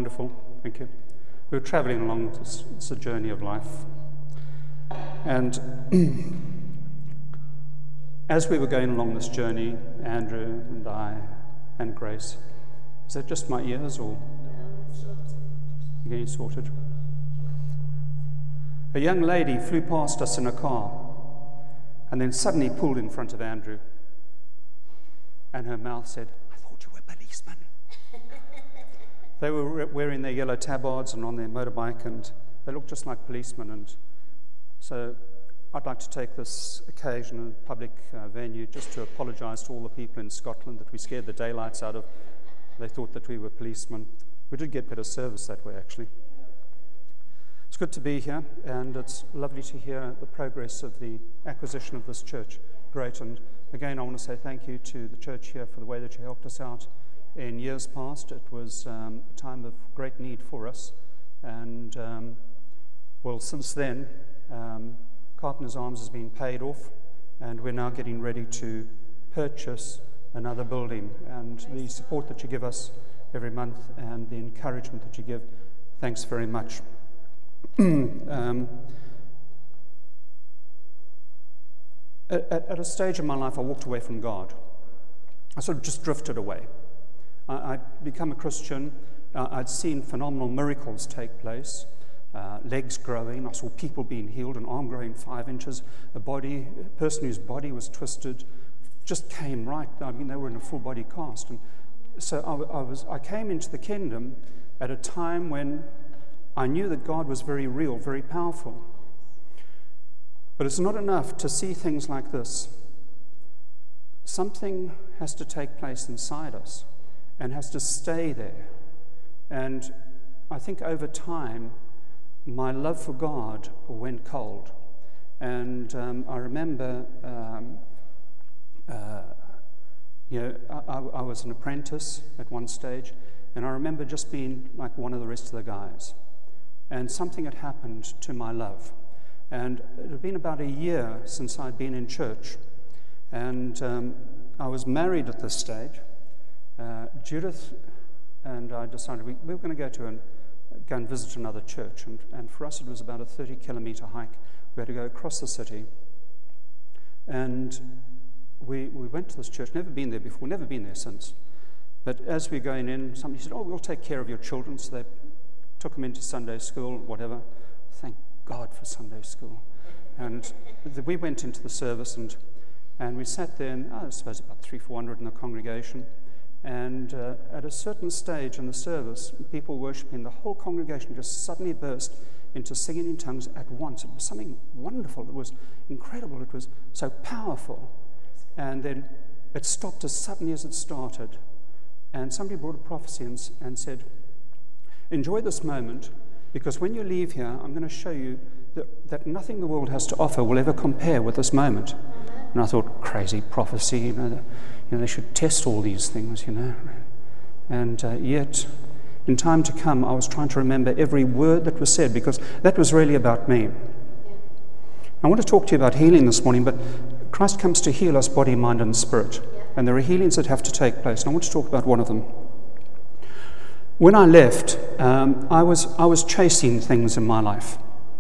Wonderful, thank you. We were traveling along, it's a journey of life. And as we were going along this journey, Andrew and I and Grace, is that just my ears or getting sorted? A young lady flew past us in a car and then suddenly pulled in front of Andrew. And her mouth said, "I thought you were policemen." They were wearing their yellow tabards and on their motorbike, and they looked just like policemen. And so I'd like to take this occasion in a public venue just to apologise to all the people in Scotland that we scared the daylights out of. They thought that we were policemen. We did get better service that way, actually. It's good to be here, and it's lovely to hear the progress of the acquisition of this church. Great, and again, I want to say thank you to the church here for the way that you helped us out in years past. It was a time of great need for us, and well, since then, Carpenter's Arms has been paid off, and we're now getting ready to purchase another building. And the support that you give us every month and the encouragement that you give, thanks very much. At a stage in my life, I walked away from God. I sort of just drifted away. I'd become a Christian. I'd seen phenomenal miracles take place. Legs growing. I saw people being healed, an arm growing 5 inches. A person whose body was twisted just came right. I mean, they were in a full body cast. And so I came into the kingdom at a time when I knew that God was very real, very powerful. But it's not enough to see things like this. Something has to take place inside us and has to stay there. And I think over time, my love for God went cold. And I remember, I was an apprentice at one stage, and I remember just being like one of the rest of the guys. And something had happened to my love. And it had been about a year since I'd been in church. And I was married at this stage. Judith and I decided we were going to go and visit another church. And for us, it was about a 30-kilometer hike. We had to go across the city. And we went to this church, never been there before, never been there since. But as we were going in, somebody said, "Oh, we'll take care of your children." So they took them into Sunday school, whatever. Thank God for Sunday school. And we went into the service, and we sat there, and I suppose about 300-400 in the congregation. And at a certain stage in the service, people worshipping, the whole congregation just suddenly burst into singing in tongues at once. It was something wonderful. It was incredible. It was so powerful. And then it stopped as suddenly as it started. And somebody brought a prophecy and said, "Enjoy this moment, because when you leave here, I'm going to show you that nothing the world has to offer will ever compare with this moment." And I thought, crazy prophecy, they should test all these things, And yet, in time to come, I was trying to remember every word that was said, because that was really about me. I want to talk to you about healing this morning, but Christ comes to heal us body, mind, and spirit. And there are healings that have to take place, and I want to talk about one of them. When I left, I was chasing things in my life.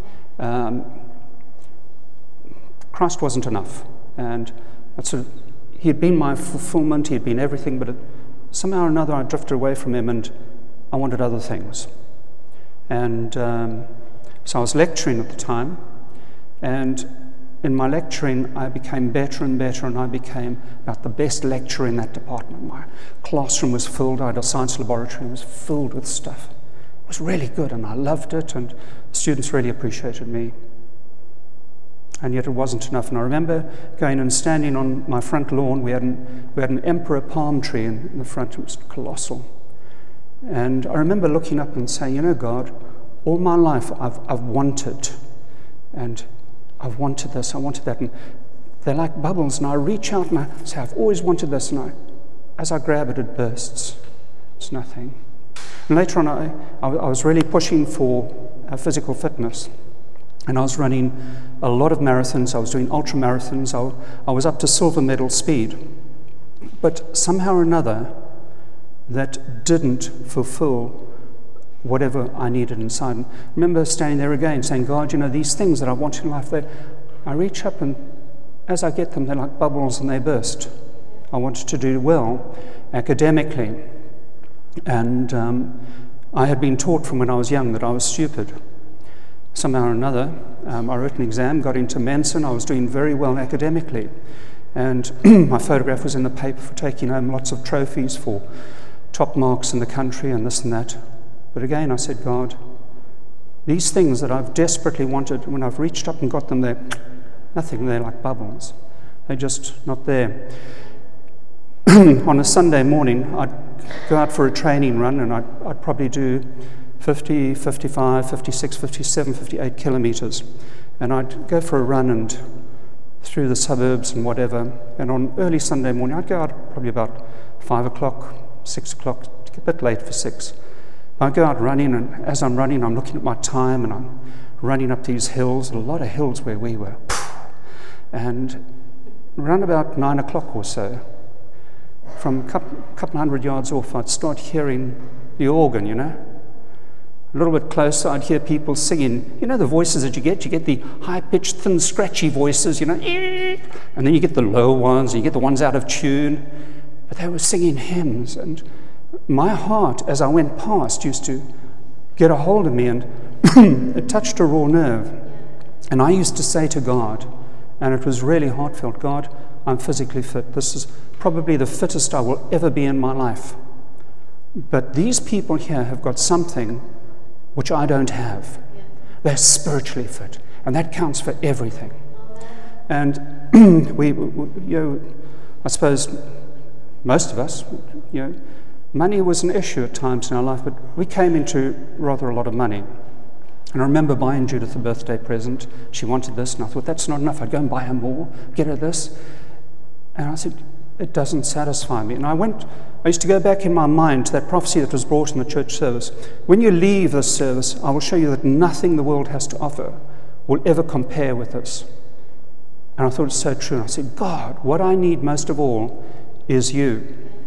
Christ wasn't enough, and he had been my fulfillment, he had been everything, but somehow or another I drifted away from him, and I wanted other things. And so I was lecturing at the time, and in my lecturing, I became better and better, and I became about the best lecturer in that department. My classroom was filled. I had a science laboratory. It was filled with stuff. It was really good, and I loved it, and the students really appreciated me. And yet it wasn't enough. And I remember going and standing on my front lawn. We had an emperor palm tree in the front. It was colossal. And I remember looking up and saying, God, all my life I've wanted, and I've wanted this, I wanted that, and they're like bubbles, and I reach out and I say, I've always wanted this, and as I grab it, it bursts. It's nothing. And later on, I was really pushing for physical fitness, and I was running a lot of marathons. I was doing ultra marathons. I was up to silver medal speed, but somehow or another, that didn't fulfill whatever I needed inside. And I remember standing there again saying, God, these things that I want in life, I reach up and as I get them, they're like bubbles and they burst. I wanted to do well academically. And I had been taught from when I was young that I was stupid. Somehow or another, I wrote an exam, got into Manson. I was doing very well academically. And my photograph was in the paper for taking home lots of trophies for top marks in the country and this and that. But again, I said, God, these things that I've desperately wanted, when I've reached up and got them, they're nothing. They're like bubbles. They're just not there. On a Sunday morning, I'd go out for a training run, and I'd probably do 50, 55, 56, 57, 58 kilometers. And I'd go for a run and through the suburbs and whatever. And on early Sunday morning, I'd go out probably about 5 o'clock, 6 o'clock, a bit late for 6. I'd go out running, and as I'm running, I'm looking at my time, and I'm running up these hills, a lot of hills where we were. And around about 9 o'clock or so, from a couple hundred yards off, I'd start hearing the organ, A little bit closer, I'd hear people singing. The voices that you get the high-pitched, thin, scratchy voices, and then you get the low ones, and you get the ones out of tune. But they were singing hymns, and my heart, as I went past, used to get a hold of me, and it touched a raw nerve. And I used to say to God, and it was really heartfelt, God, I'm physically fit. This is probably the fittest I will ever be in my life. But these people here have got something which I don't have. They're spiritually fit, and that counts for everything. And I suppose most of us, money was an issue at times in our life, but we came into rather a lot of money. And I remember buying Judith a birthday present. She wanted this, and I thought, that's not enough. I'd go and buy her more, get her this. And I said, it doesn't satisfy me. And I used to go back in my mind to that prophecy that was brought in the church service. When you leave this service, I will show you that nothing the world has to offer will ever compare with this. And I thought it's so true. And I said, God, what I need most of all is you.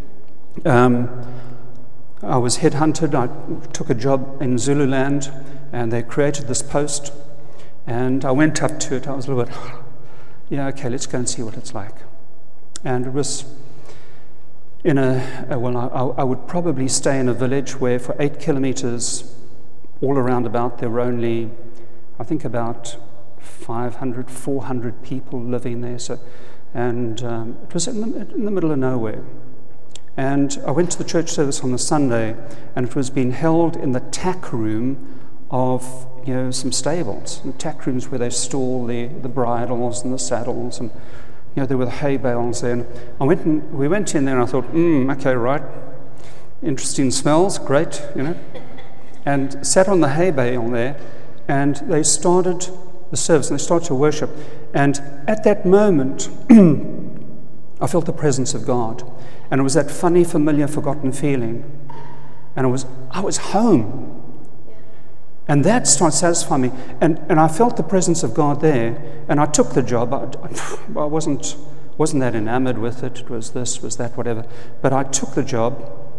I was headhunted. I took a job in Zululand, and they created this post. And I went up to it. I was a little bit, okay, let's go and see what it's like. And it was in I would probably stay in a village where for 8 kilometers all around about there were only, I think, about 500, 400 people living there. So, and it was in the middle of nowhere. And I went to the church service on the Sunday, and it was being held in the tack room of some stables, the tack rooms where they store the bridles and the saddles, and there were the hay bales there. And we went in there, and I thought, okay, right, interesting smells, great, and sat on the hay bale there, and they started the service, and they started to worship. And at that moment, I felt the presence of God, and it was that funny, familiar, forgotten feeling, and I was home. And that started satisfying me. And I felt the presence of God there, and I took the job. I wasn't that enamored with it. It was this, was that, whatever. But I took the job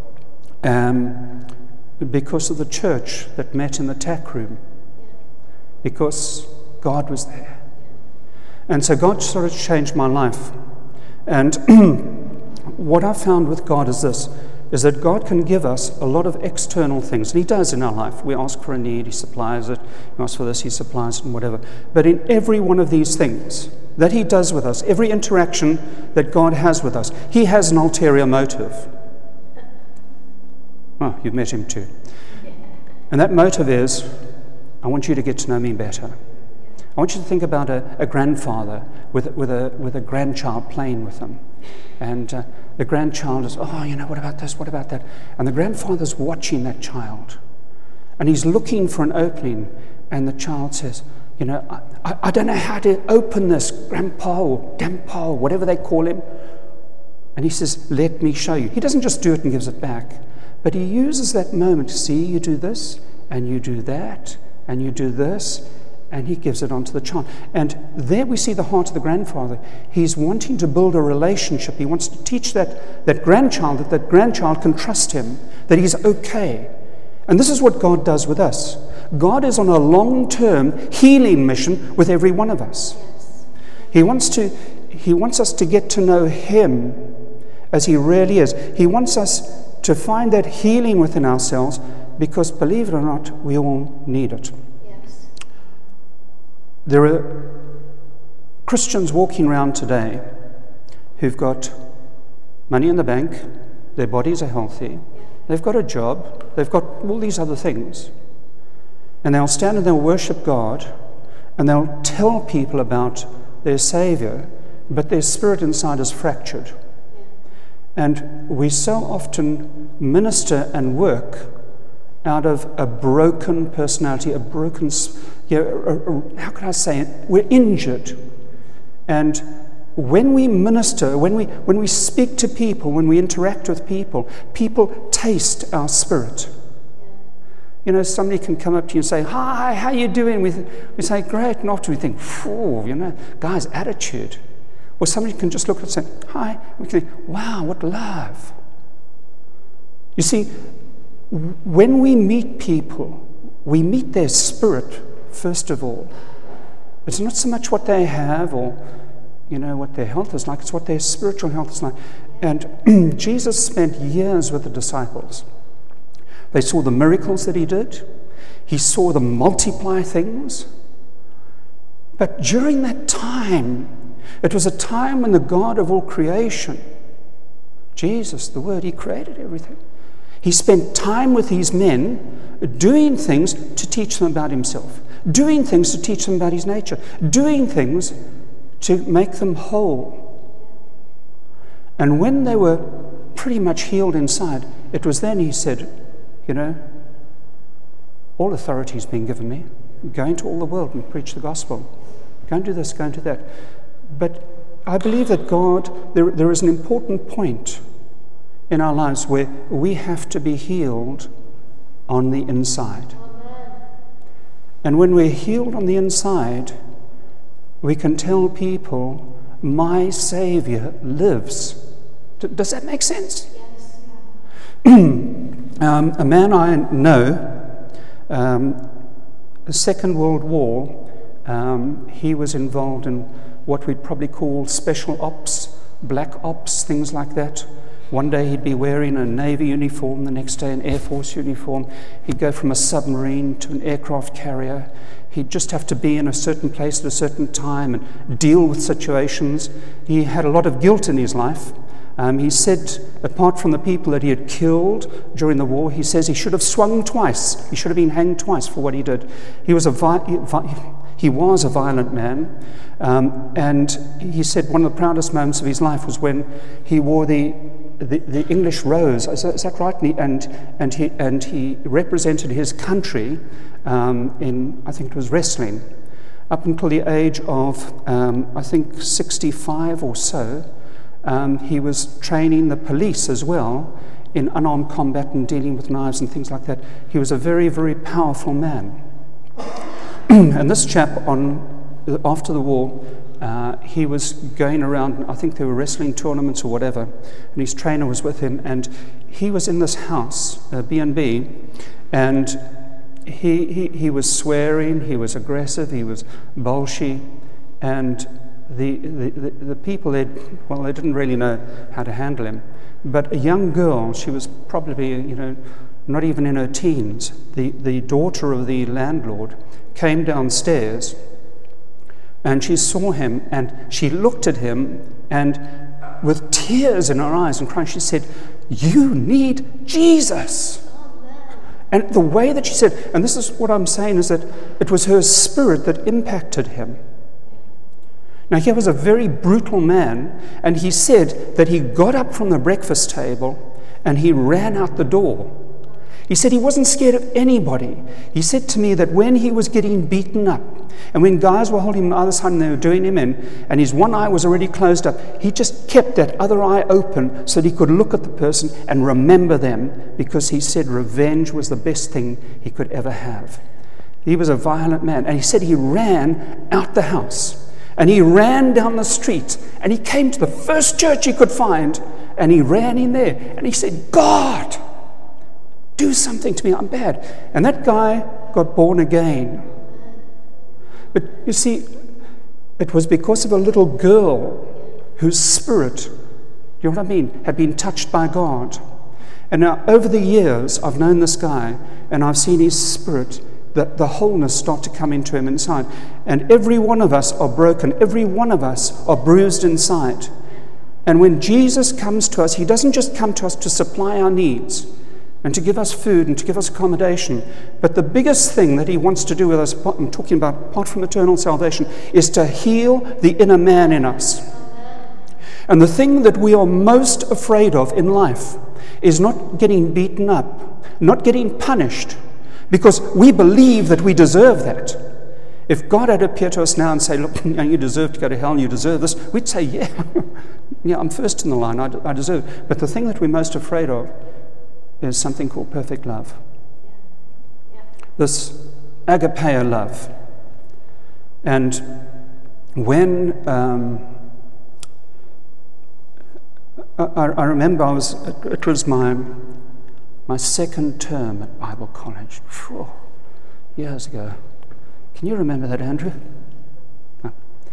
because of the church that met in the tack room, because God was there. And so God started to change my life. And what I found with God is this, is that God can give us a lot of external things, and He does in our life. We ask for a need, He supplies it. We ask for this, He supplies it, and whatever. But in every one of these things that He does with us, every interaction that God has with us, He has an ulterior motive. Oh, you've met Him too. And that motive is, I want you to get to know me better. I want you to think about a grandfather with a grandchild playing with them. And the grandchild is, what about this, what about that? And the grandfather's watching that child. And he's looking for an opening. And the child says, I don't know how to open this, grandpa or dampa or whatever they call him. And he says, let me show you. He doesn't just do it and gives it back. But he uses that moment to see, you do this, and you do that, and you do this. And he gives it on to the child. And there we see the heart of the grandfather. He's wanting to build a relationship. He wants to teach that grandchild that grandchild can trust him, that he's okay. And this is what God does with us. God is on a long-term healing mission with every one of us. He wants us to get to know Him as He really is. He wants us to find that healing within ourselves, because, believe it or not, we all need it. Yes. There are Christians walking around today who've got money in the bank, their bodies are healthy, they've got a job, they've got all these other things, and they'll stand and they'll worship God, and they'll tell people about their Savior, but their spirit inside is fractured. And we so often minister and work out of a broken personality, a broken, how can I say it? We're injured. And when we minister, when we speak to people, when we interact with people, people taste our spirit. You know, somebody can come up to you and say, "Hi, how you doing?" We say, "Great," and after we think, "Phew, you know, guy's attitude." Or somebody can just look and say, "Hi," we can think, "Wow, what love." You see, when we meet people, we meet their spirit first of all. It's not so much what they have or, you know, what their health is like, it's what their spiritual health is like. And Jesus spent years with the disciples. They saw the miracles that He did. He saw them multiply things. But during that time, it was a time when the God of all creation, Jesus, the Word, He created everything. He spent time with these men doing things to teach them about Himself, doing things to teach them about His nature, doing things to make them whole. And when they were pretty much healed inside, it was then He said, "You know, all authority has been given me. Go into all the world and preach the gospel. Go and do this, go and do that." But I believe that God, there is an important point in our lives where we have to be healed on the inside. Amen. And when we're healed on the inside, we can tell people, "My Savior lives." Does that make sense? Yes. A man I know, the Second World War, he was involved in what we'd probably call special ops, black ops, things like that. One day he'd be wearing a Navy uniform, the next day an Air Force uniform. He'd go from a submarine to an aircraft carrier. He'd just have to be in a certain place at a certain time and deal with situations. He had a lot of guilt in his life. He said, apart from the people that he had killed during the war, he says he should have swung twice. He should have been hanged twice for what he did. He was a violent man. And he said one of the proudest moments of his life was when he wore the English rose. Is that right? And he represented his country in, I think it was wrestling, up until the age of, I think, 65 or so. He was training the police as well in unarmed combat and dealing with knives and things like that. He was a very, very powerful man. And this chap, after the war, he was going around, I think there were wrestling tournaments or whatever, and his trainer was with him, and he was in this house, B&B, and he was swearing, he was aggressive, he was bolshy, and the people, they didn't really know how to handle him. But a young girl, she was probably, not even in her teens, the daughter of the landlord, came downstairs, and she saw him, and she looked at him, and with tears in her eyes and crying, she said, "You need Jesus." And the way that she said, and this is what I'm saying, is that it was her spirit that impacted him. Now, he was a very brutal man, and he said that he got up from the breakfast table and he ran out the door. He said he wasn't scared of anybody. He said to me that when he was getting beaten up, and when guys were holding him on the other side and they were doing him in, and his one eye was already closed up, he just kept that other eye open so that he could look at the person and remember them, because he said revenge was the best thing he could ever have. He was a violent man, and he said he ran out the house. And he ran down the street, and he came to the first church he could find, and he ran in there, and he said, "God, Do something to me, I'm bad. And that guy got born again. But you see, it was because of a little girl whose spirit, you know what I mean, had been touched by God. And now, over the years, I've known this guy, and I've seen his spirit, the wholeness start to come into him inside. And every one of us are broken. Every one of us are bruised inside. And when Jesus comes to us, he doesn't just come to us to supply our needs and to give us food and to give us accommodation. But the biggest thing that he wants to do with us, I'm talking about apart from eternal salvation, is to heal the inner man in us. And the thing that we are most afraid of in life is not getting beaten up, not getting punished, because we believe that we deserve that. If God had appeared to us now and say, look, you deserve to go to hell and you deserve this, we'd say, yeah, I'm first in the line, I deserve it. But the thing that we're most afraid of is something called perfect love. This agapeo love. And when I remember it was my second term at Bible college, years ago. Can you remember that, Andrew? No.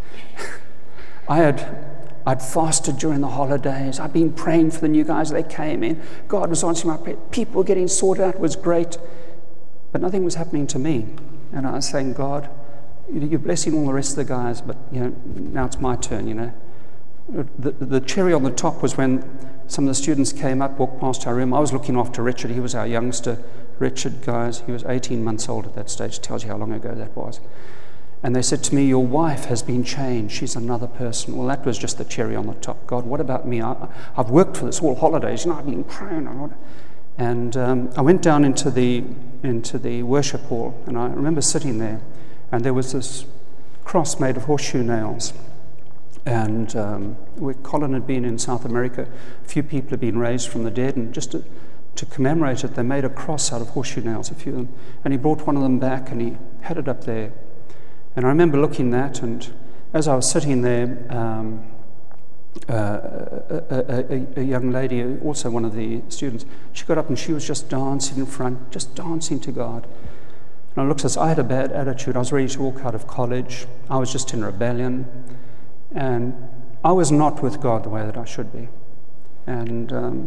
I'd fasted during the holidays. I'd been praying for the new guys. They came in. God was answering my prayer. People were getting sorted out. It was great. But nothing was happening to me. And I was saying, God, you're blessing all the rest of the guys, but now it's my turn, The cherry on the top was when some of the students came up, walked past our room. I was looking after Richard. He was our youngster. Richard, guys, he was 18 months old at that stage. Tells you how long ago that was. And they said to me, your wife has been changed. She's another person. Well, that was just the cherry on the top. God, what about me? I've worked for this all holidays. I've been praying. And I went down into the worship hall, and I remember sitting there, and there was this cross made of horseshoe nails. And where Colin had been in South America, a few people had been raised from the dead, and just to commemorate it, they made a cross out of horseshoe nails, a few of them. And he brought one of them back, and he had it up there. And I remember looking at that, and as I was sitting there, a young lady, also one of the students, she got up and she was just dancing in front, just dancing to God. And I looked at this, I had a bad attitude. I was ready to walk out of college. I was just in rebellion. And I was not with God the way that I should be. And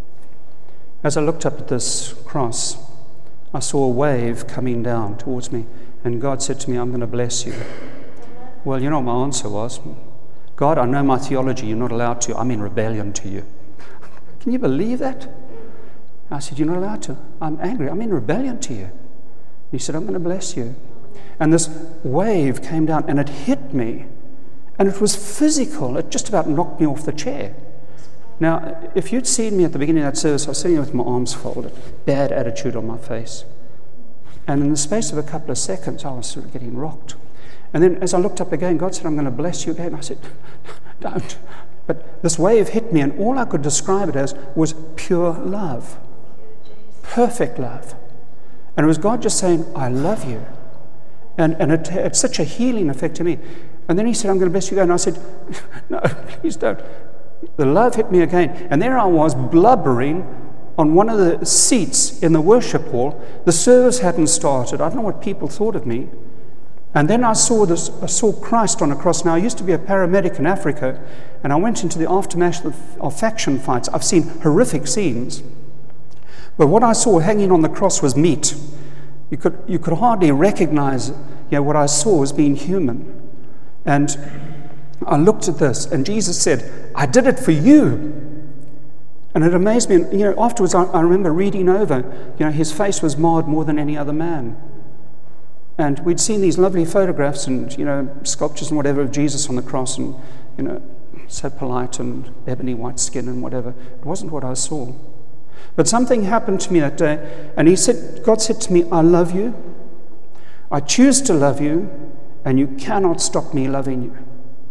as I looked up at this cross, I saw a wave coming down towards me. And God said to me, I'm going to bless you. Well, you know what my answer was? God, I know my theology. You're not allowed to. I'm in rebellion to you. Can you believe that? I said, you're not allowed to. I'm angry. I'm in rebellion to you. He said, I'm going to bless you. And this wave came down and it hit me. And it was physical. It just about knocked me off the chair. Now, if you'd seen me at the beginning of that service, I was sitting there with my arms folded, bad attitude on my face. And in the space of a couple of seconds, I was sort of getting rocked. And then as I looked up again, God said, I'm going to bless you again. I said, don't. But this wave hit me, and all I could describe it as was pure love. Perfect love. And it was God just saying, I love you. And it had such a healing effect to me. And then he said, I'm going to bless you again. And I said, no, please don't. The love hit me again. And there I was blubbering on one of the seats in the worship hall. The service hadn't started. I don't know what people thought of me. And then I saw Christ on a cross. Now, I used to be a paramedic in Africa, and I went into the aftermath of faction fights. I've seen horrific scenes. But what I saw hanging on the cross was meat. You could hardly recognize what I saw as being human. And I looked at this, and Jesus said, I did it for you. And it amazed me. And, afterwards, I remember reading over, his face was marred more than any other man. And we'd seen these lovely photographs and, sculptures and whatever of Jesus on the cross and, so polite and ebony white skin and whatever. It wasn't what I saw. But something happened to me that day, and God said to me, I love you. I choose to love you, and you cannot stop me loving you.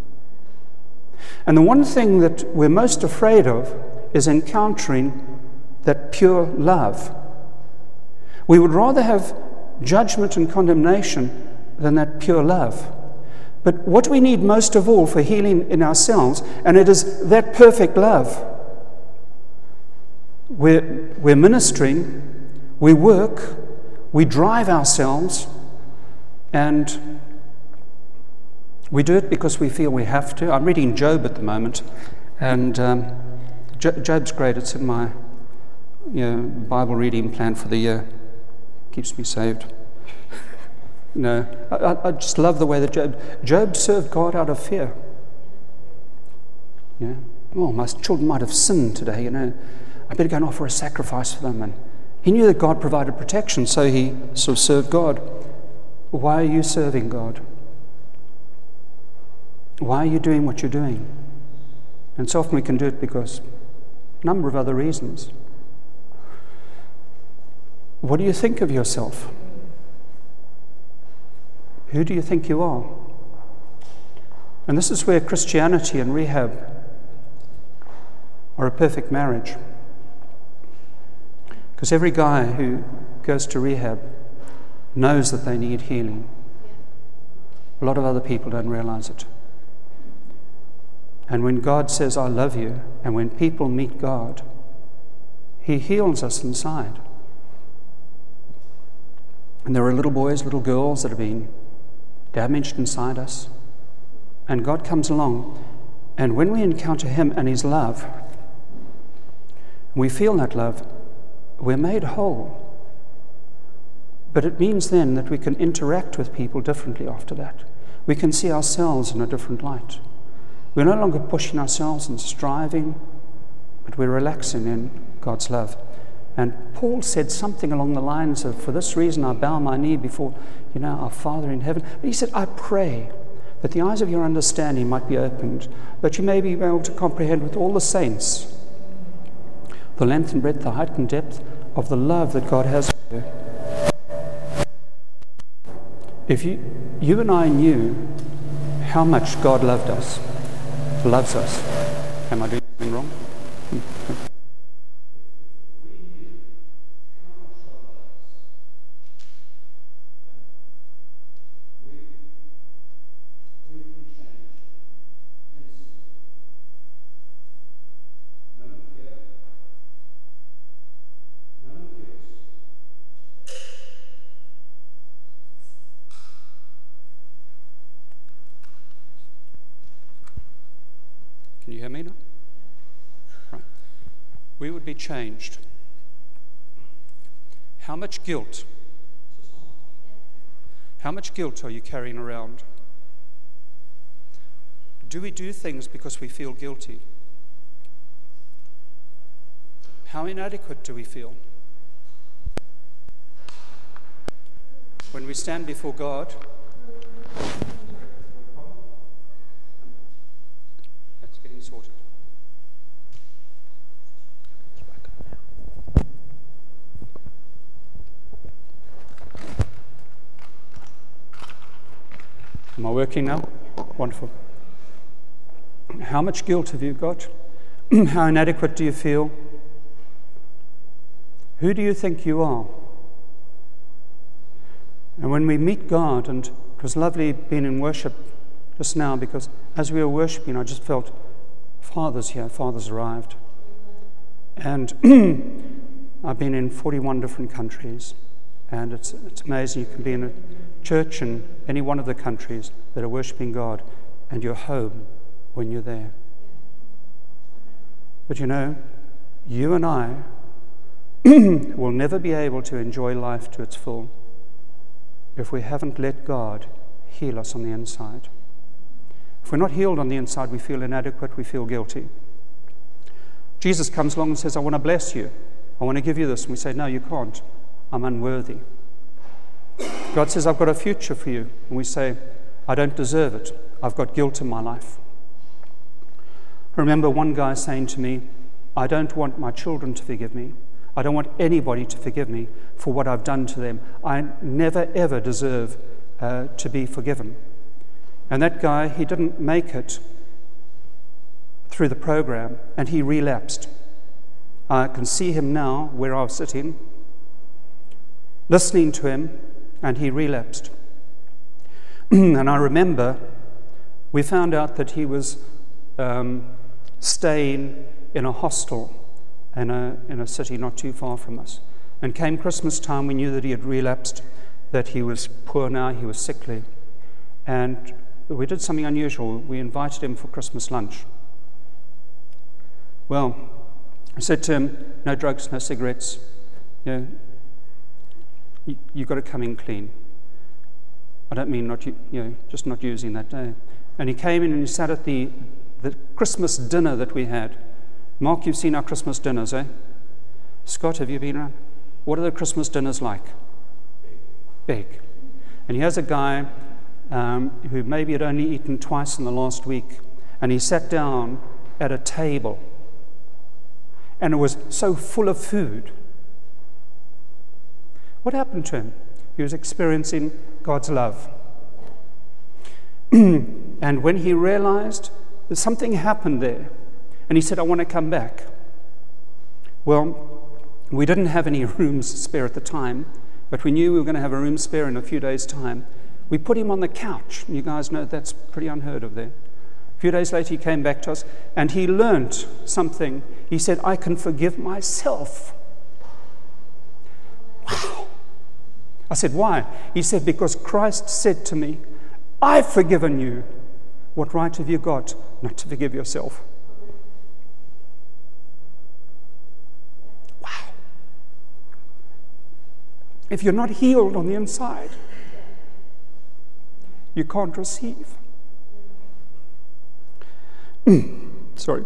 And the one thing that we're most afraid of is encountering that pure love. We would rather have judgment and condemnation than that pure love. But what we need most of all for healing in ourselves, and it is that perfect love. We're ministering, we work, we drive ourselves, and we do it because we feel we have to. I'm reading Job at the moment, and Job's great. It's in my Bible reading plan for the year. Keeps me saved. I just love the way that Job served God out of fear. Yeah. Oh, my children might have sinned today, I better go and offer a sacrifice for them. And he knew that God provided protection, so he sort of served God. Why are you serving God? Why are you doing what you're doing? And so often we can do it because a number of other reasons. What do you think of yourself? Who do you think you are? And this is where Christianity and rehab are a perfect marriage. Because every guy who goes to rehab knows that they need healing. A lot of other people don't realize it. And when God says, I love you, and when people meet God, he heals us inside. And there are little boys, little girls that have been damaged inside us. And God comes along, and when we encounter him and his love, we feel that love, we're made whole. But it means then that we can interact with people differently after that. We can see ourselves in a different light. We're no longer pushing ourselves and striving, but we're relaxing in God's love. And Paul said something along the lines of, for this reason I bow my knee before, our Father in heaven. But he said, I pray that the eyes of your understanding might be opened, that you may be able to comprehend with all the saints the length and breadth, the height and depth of the love that God has for you. If you and I knew how much God loves us, am I doing something wrong? Can you hear me now? Right. We would be changed. How much guilt? How much guilt are you carrying around? Do we do things because we feel guilty? How inadequate do we feel? When we stand before God, sorted. Am I working now? Wonderful. How much guilt have you got? How inadequate do you feel? Who do you think you are? And when we meet God, and it was lovely being in worship just now, because as we were worshiping, I just felt Father's here, Father's arrived. And I've been in 41 different countries, and it's amazing. You can be in a church in any one of the countries that are worshiping God, and you're home when you're there. But you and I will never be able to enjoy life to its full if we haven't let God heal us on the inside. If we're not healed on the inside, we feel inadequate, we feel guilty. Jesus comes along and says, I want to bless you. I want to give you this. And we say, no, you can't. I'm unworthy. God says, I've got a future for you. And we say, I don't deserve it. I've got guilt in my life. I remember one guy saying to me, I don't want my children to forgive me. I don't want anybody to forgive me for what I've done to them. I never, ever deserve to be forgiven. And that guy, he didn't make it through the program, and he relapsed. I can see him now where I was sitting, listening to him, and he relapsed. And I remember we found out that he was staying in a hostel in a city not too far from us. And came Christmas time, we knew that he had relapsed, that he was poor now, he was sickly. And we did something unusual. We invited him for Christmas lunch. Well, I said to him, no drugs, no cigarettes. You've got to come in clean. I don't mean just not using that day. And he came in and he sat at the Christmas dinner that we had. Mark, you've seen our Christmas dinners, eh? Scott, have you been around? What are the Christmas dinners like? Big. And here's a guy who maybe had only eaten twice in the last week, and he sat down at a table, and it was so full of food. What happened to him? He was experiencing God's love. And when he realized that something happened there, and he said, I want to come back. Well, we didn't have any rooms spare at the time, but we knew we were going to have a room spare in a few days' time. We put him on the couch. You guys know that's pretty unheard of there. A few days later, he came back to us, and he learned something. He said, I can forgive myself. Wow. I said, why? He said, because Christ said to me, I've forgiven you. What right have you got not to forgive yourself? Wow. If you're not healed on the inside, you can't receive. Sorry.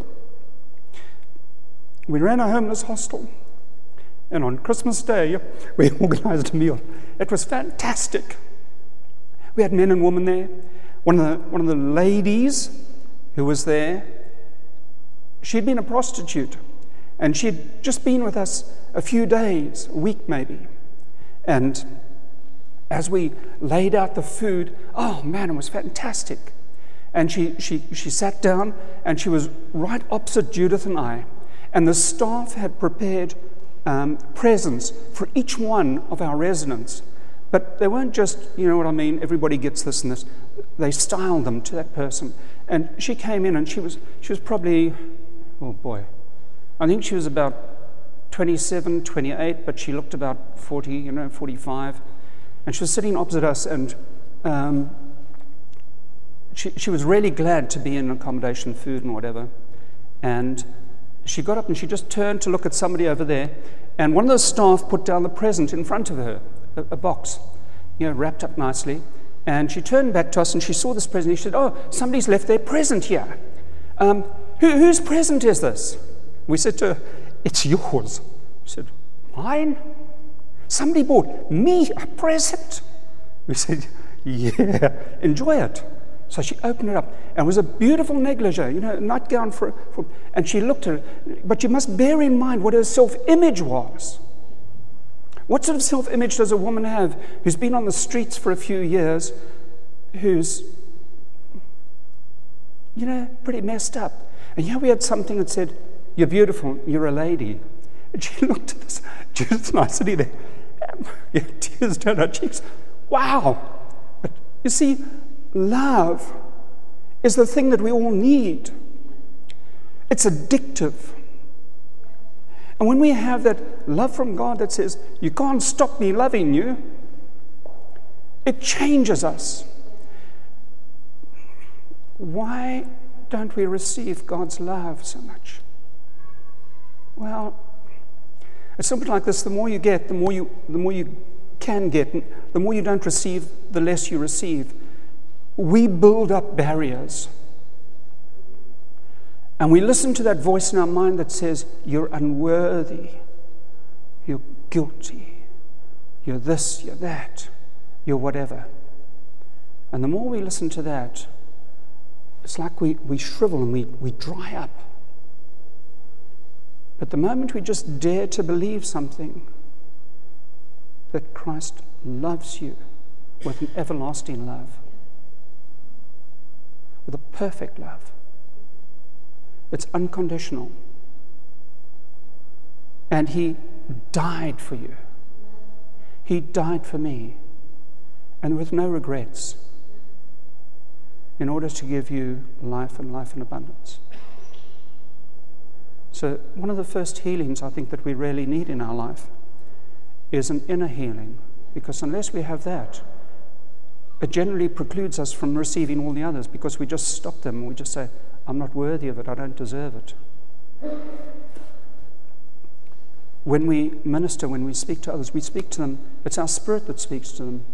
We ran a homeless hostel, and on Christmas Day, we organized a meal. It was fantastic. We had men and women there. One of the ladies who was there, she'd been a prostitute, and she'd just been with us a few days, a week maybe. And as we laid out the food, oh man, it was fantastic. And she sat down, and she was right opposite Judith and I. And the staff had prepared presents for each one of our residents. But they weren't just, you know what I mean, everybody gets this and this. They styled them to that person. And she came in, and she was probably, oh boy, I think she was about 27, 28, but she looked about 40, 45. And she was sitting opposite us, and she was really glad to be in accommodation, food and whatever. And she got up and she just turned to look at somebody over there, and one of the staff put down the present in front of her, a box, wrapped up nicely. And she turned back to us and she saw this present. She said, oh, somebody's left their present here. Whose present is this? We said to her, it's yours. She said, mine? Somebody bought me a present? We said, yeah, enjoy it. So she opened it up, and it was a beautiful negligee, a nightgown and she looked at it. But you must bear in mind what her self-image was. What sort of self-image does a woman have who's been on the streets for a few years, who's, pretty messed up? And here we had something that said, you're beautiful, you're a lady. And she looked at this, Judith and I sitting there, tears down her cheeks. Wow! But you see, love is the thing that we all need. It's addictive. And when we have that love from God that says, you can't stop me loving you, it changes us. Why don't we receive God's love so much? Well, it's something like this. The more you get, the more you can get. The more you don't receive, the less you receive. We build up barriers. And we listen to that voice in our mind that says, you're unworthy, you're guilty, you're this, you're that, you're whatever. And the more we listen to that, it's like we shrivel and we dry up. But the moment we just dare to believe something, that Christ loves you with an everlasting love, with a perfect love, it's unconditional. And He died for you. He died for me, and with no regrets, in order to give you life and life in abundance. So one of the first healings I think that we really need in our life is an inner healing, because unless we have that, it generally precludes us from receiving all the others, because we just stop them and we just say, I'm not worthy of it, I don't deserve it. When we minister, when we speak to others, we speak to them, it's our spirit that speaks to them.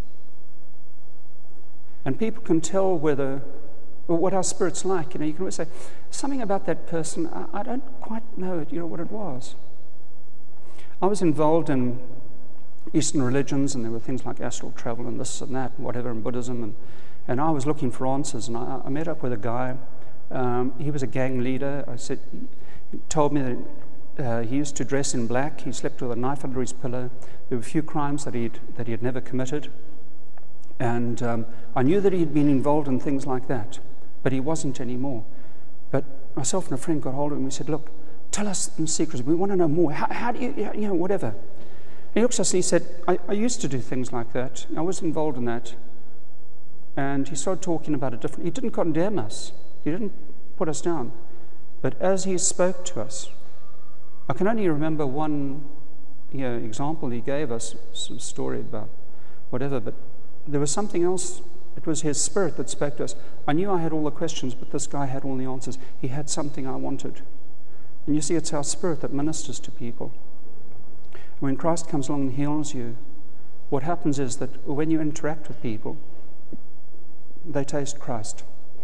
And people can tell what our spirit's like. You can always say, something about that person, I don't quite know what it was. I was involved in Eastern religions, and there were things like astral travel and this and that and whatever in Buddhism, and I was looking for answers, and I met up with a guy. He was a gang leader. He told me that he used to dress in black. He slept with a knife under his pillow. There were a few crimes that he had never committed, and I knew that he had been involved in things like that, but he wasn't anymore. But myself and a friend got hold of him. We said, look, tell us in secret. We want to know more. How do you whatever. He looked at us and he said, I used to do things like that. I was involved in that. And he started talking about it differently. He didn't condemn us. He didn't put us down. But as he spoke to us, I can only remember one example he gave us, some story about whatever, but there was something else. It was his spirit that spoke to us. I knew I had all the questions, but this guy had all the answers. He had something I wanted. And you see, it's our spirit that ministers to people. When Christ comes along and heals you, what happens is that when you interact with people, they taste Christ.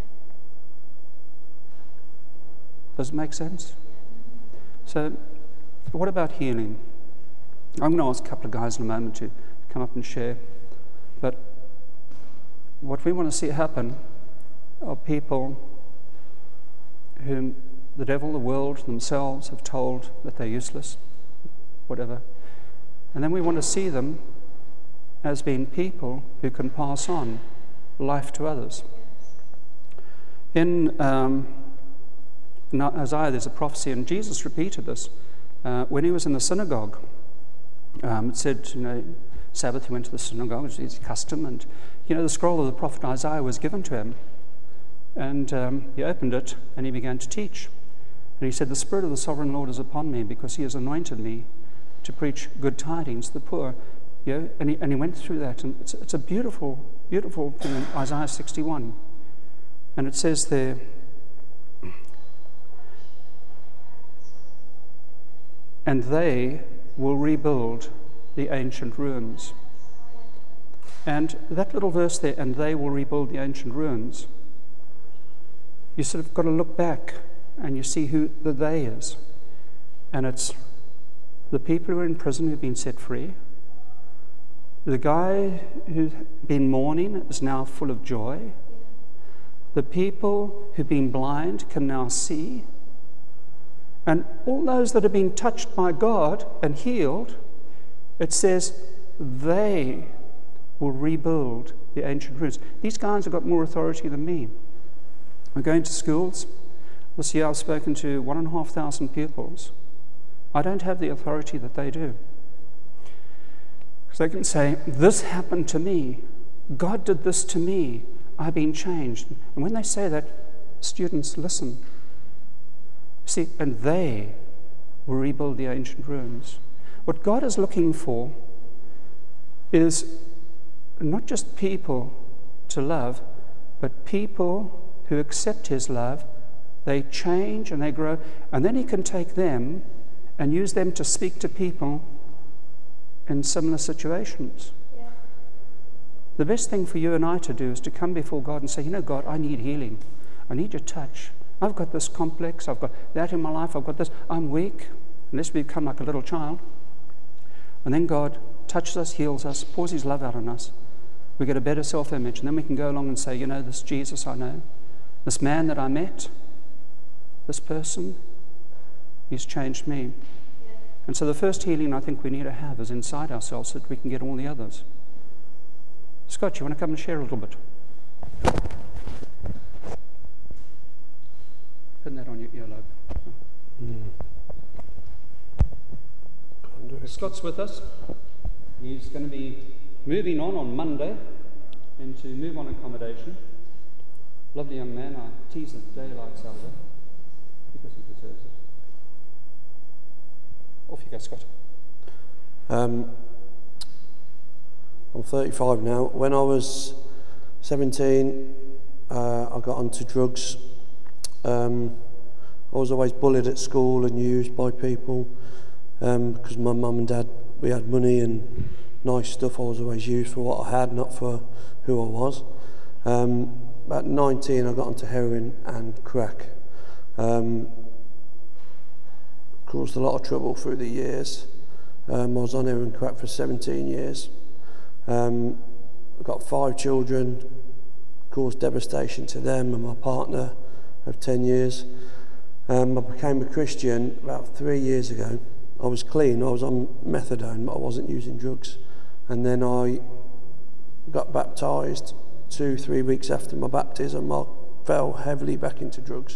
Does it make sense? So, what about healing? I'm going to ask a couple of guys in a moment to come up and share. But what we want to see happen are people whom the devil, the world, themselves have told that they're useless, whatever. And then we want to see them as being people who can pass on life to others. In Isaiah, there's a prophecy, and Jesus repeated this. When he was in the synagogue, it said, Sabbath he went to the synagogue, which is his custom, and the scroll of the prophet Isaiah was given to him. And he opened it, and he began to teach. And he said, the Spirit of the Sovereign Lord is upon me, because he has anointed me to preach good tidings to the poor. And he went through that, and it's a beautiful, beautiful thing in Isaiah 61. And it says there, and they will rebuild the ancient ruins. And that little verse there, and they will rebuild the ancient ruins, you sort of got to look back and you see who the they is. And it's the people who are in prison who've been set free. The guy who's been mourning is now full of joy. The people who've been blind can now see. And all those that have been touched by God and healed, it says they will rebuild the ancient ruins. These guys have got more authority than me. We're going to schools. This year I've spoken to 1,500 pupils. I don't have the authority that they do. Because they can say, this happened to me. God did this to me. I've been changed. And when they say that, students listen. See, and they will rebuild the ancient ruins. What God is looking for is not just people to love, but people who accept his love. They change and they grow, and then he can take them and use them to speak to people in similar situations. Yeah. The best thing for you and I to do is to come before God and say, God, I need healing. I need your touch. I've got this complex. I've got that in my life. I've got this. I'm weak. Unless we become like a little child. And then God touches us, heals us, pours his love out on us. We get a better self-image. And then we can go along and say, this Jesus I know, this man that I met, this person, he's changed me. Yeah. And so the first healing I think we need to have is inside ourselves so that we can get all the others. Scott, you want to come and share a little bit? Pin that on your earlobe. Scott's with us. He's going to be moving on Monday into move-on accommodation. Lovely young man. I tease the daylights out of him because he deserves it. Off you go, Scott. I'm 35 now. When I was 17, I got onto drugs. I was always bullied at school and used by people because my mum and dad, we had money and nice stuff. I was always used for what I had, not for who I was. About 19, I got onto heroin and crack. Caused a lot of trouble through the years. I was on heroin and crack for 17 years. I got 5 children, caused devastation to them and my partner of 10 years. I became a Christian about 3 years ago. I was clean, I was on methadone, but I wasn't using drugs. And then I got baptised 2-3 weeks after my baptism. I fell heavily back into drugs.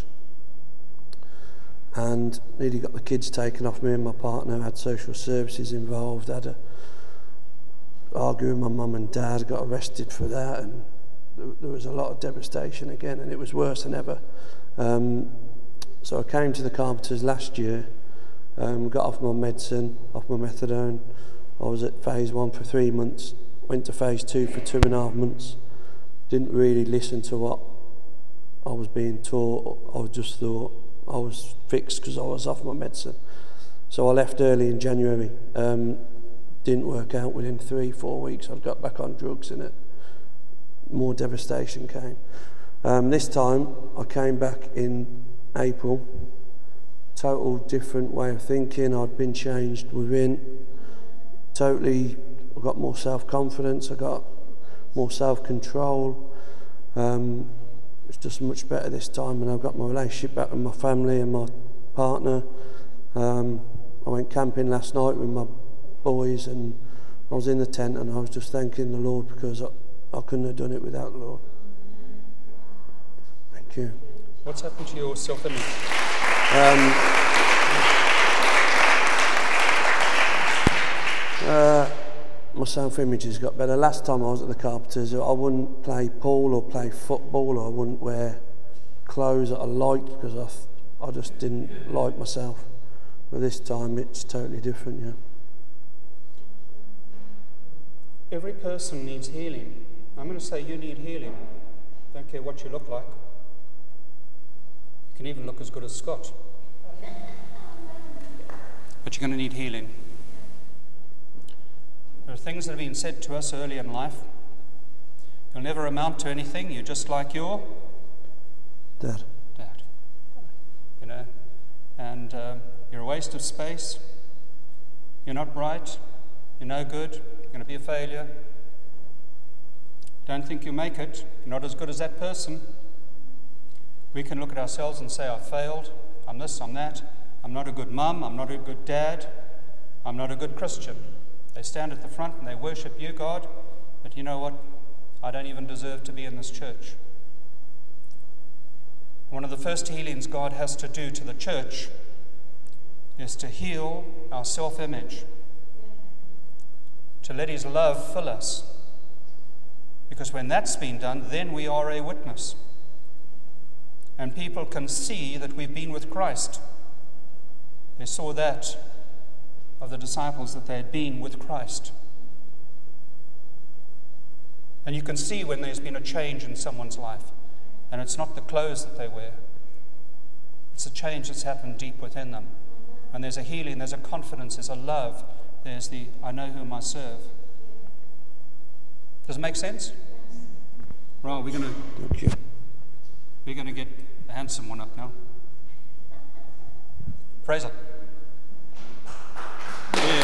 And nearly got the kids taken off me and my partner, had social services involved, had a argue with my mum and dad, got arrested for that, and there was a lot of devastation again, and it was worse than ever. So I came to the Carpenters last year, got off my medicine, off my methadone. I was at phase 1 for 3 months, went to phase 2 for 2.5 months. Didn't really listen to what I was being taught. I just thought I was fixed because I was off my medicine. So I left early in January. Didn't work out. Within 3-4 weeks I got back on drugs and more devastation came. This time I came back in April. Total different way of thinking. I'd been changed within. Totally, I got more self-confidence. I got more self-control. It's just much better this time, and I've got my relationship back with my family and my partner. I went camping last night with my boys, and I was in the tent, and I was just thanking the Lord because I couldn't have done it without the Lord. Thank you. What's happened to your self-image? My self-image has got better. Last time I was at the Carpenters, I wouldn't play pool or play football, or I wouldn't wear clothes that I liked because I just didn't like myself. But this time it's totally different, yeah. Every person needs healing. I'm going to say you need healing. Don't care what you look like. You can even look as good as Scott. But you're going to need healing. There are things that have been said to us early in life. You'll never amount to anything. You're just like your Dad. You know, and you're a waste of space. You're not right. You're no good. You're going to be a failure. Don't think you make it. You're not as good as that person. We can look at ourselves and say, I failed. I'm this, I'm that. I'm not a good mum. I'm not a good dad. I'm not a good Christian. They stand at the front and they worship you, God, but you know what? I don't even deserve to be in this church. One of the first healings God has to do to the church is to heal our self-image, to let His love fill us. Because when that's been done, then we are a witness. And people can see that we've been with Christ. They saw that of the disciples, that they had been with Christ. And you can see when there's been a change in someone's life. And it's not the clothes that they wear. It's a change that's happened deep within them. And there's a healing, there's a confidence, there's a love. There's the, I know whom I serve. Does it make sense? Right, we're going to get the handsome one up now. Fraser. Yeah.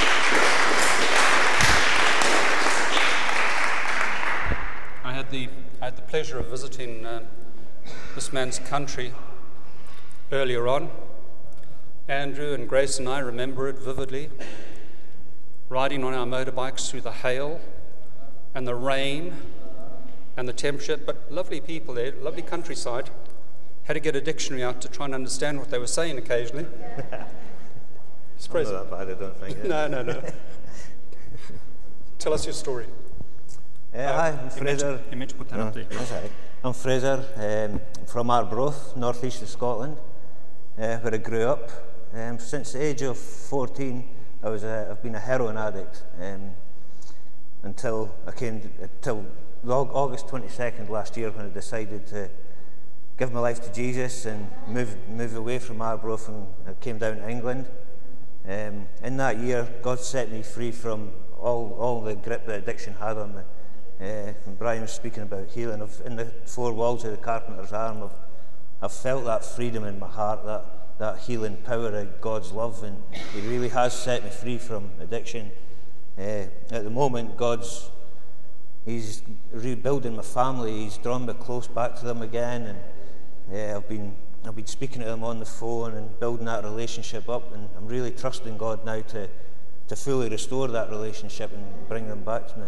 I had the pleasure of visiting this man's country earlier on. Andrew and Grace and I remember it vividly, riding on our motorbikes through the hail and the rain and the temperature, but lovely people there, lovely countryside. Had to get a dictionary out to try and understand what they were saying occasionally. It's not that bad, I don't think. No. Tell us your story. Hi, I'm Fraser. You meant to put that up there. I'm Fraser, from Arbroath, northeast of Scotland, where I grew up. Since the age of 14, I've been a heroin addict until August 22nd last year, when I decided to give my life to Jesus and move away from Arbroath, and I came down to England. In that year, God set me free from all the grip that addiction had on me. When Brian was speaking about healing, in the four walls of the Carpenter's Arm, I've felt that freedom in my heart, that healing power of God's love, and He really has set me free from addiction. At the moment, He's rebuilding my family. He's drawn me close back to them again, and I've been speaking to them on the phone and building that relationship up, and I'm really trusting God now to fully restore that relationship and bring them back to me.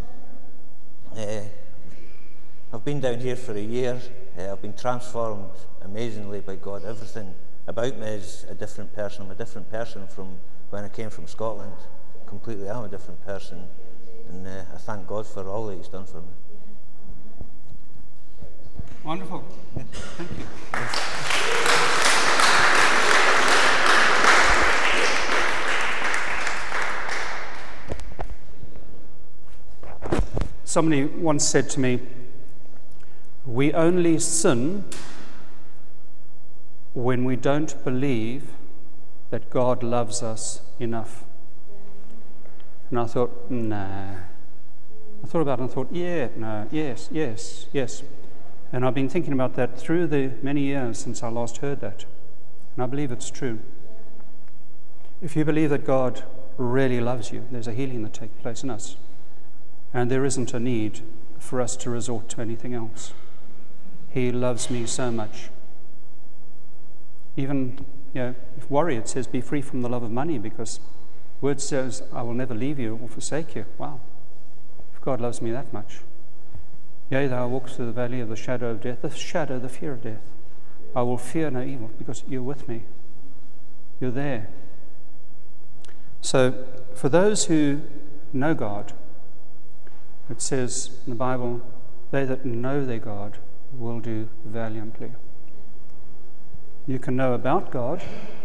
I've been down here for a year. I've been transformed amazingly by God. Everything about me is a different person. I'm a different person from when I came from Scotland. Completely, I'm a different person, and I thank God for all that He's done for me. Wonderful. Thank you. Somebody once said to me, we only sin when we don't believe that God loves us enough. And I thought, nah. I thought about it and I thought, yeah, no, yes. And I've been thinking about that through the many years since I last heard that. And I believe it's true. If you believe that God really loves you, there's a healing that takes place in us. And there isn't a need for us to resort to anything else. He loves me so much. Even, if Warrior, it says, be free from the love of money, because word says, I will never leave you or forsake you. Wow. If God loves me that much. Yea, though I walk through the valley of the shadow of death, the fear of death, I will fear no evil, because you're with me. You're there. So, for those who know God, it says in the Bible, they that know their God will do valiantly. You can know about God,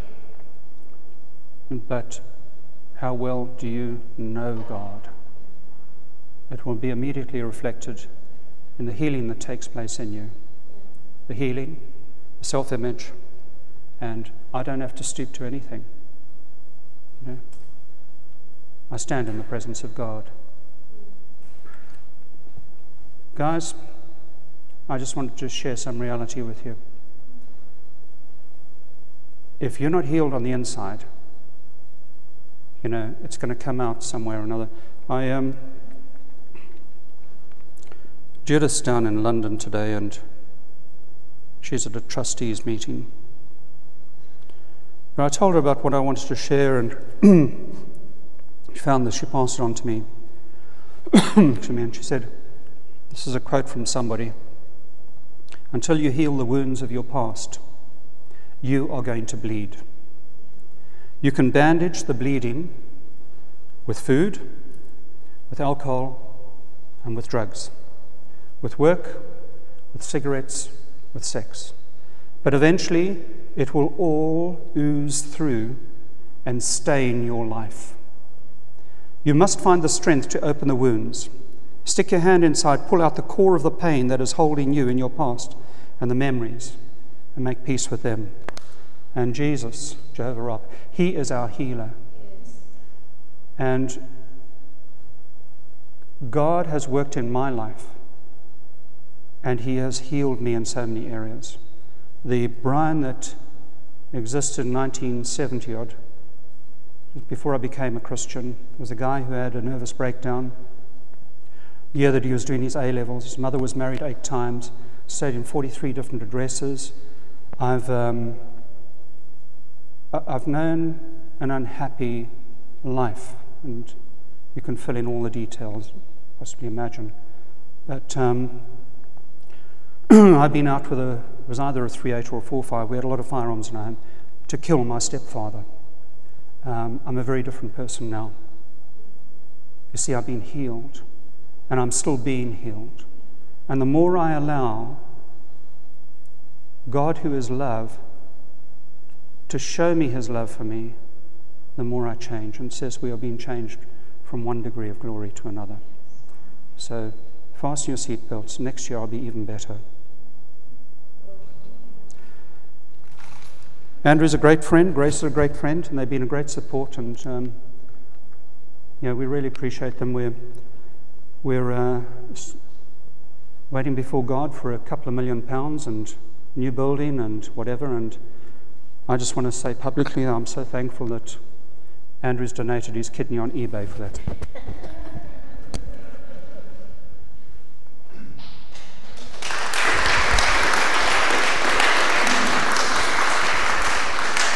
but how well do you know God? It will be immediately reflected in the healing that takes place in you. The healing, the self-image, and I don't have to stoop to anything. I stand in the presence of God. Guys, I just wanted to share some reality with you. If you're not healed on the inside, it's going to come out somewhere or another. Judith's down in London today, and she's at a trustees meeting. But I told her about what I wanted to share, and she found this. She passed it on to me. And she said, this is a quote from somebody, until you heal the wounds of your past, you are going to bleed. You can bandage the bleeding with food, with alcohol, and with drugs, with work, with cigarettes, with sex. But eventually, it will all ooze through and stain your life. You must find the strength to open the wounds. Stick your hand inside, pull out the core of the pain that is holding you in your past and the memories, and make peace with them. And Jesus, Jehovah Rapha, He is our healer. Yes. And God has worked in my life, and He has healed me in so many areas. The Brian that existed in 1970-odd, before I became a Christian, was a guy who had a nervous breakdown. The year that he was doing his A-levels, his mother was married 8 times, stayed in 43 different addresses. I've known an unhappy life, and you can fill in all the details, possibly imagine. But I've been out with it was either a 3.8 or a 4.5. We had a lot of firearms in our home to kill my stepfather. I'm a very different person now. You see, I've been healed, and I'm still being healed. And the more I allow God, who is love, to show me His love for me, the more I change. And it says we are being changed from one degree of glory to another. So fasten your seatbelts. Next year I'll be even better. Andrew's a great friend, Grace is a great friend, and they've been a great support, and we really appreciate them. We're waiting before God for £2 million and new building and whatever, and I just want to say publicly I'm so thankful that Andrew's donated his kidney on eBay for that.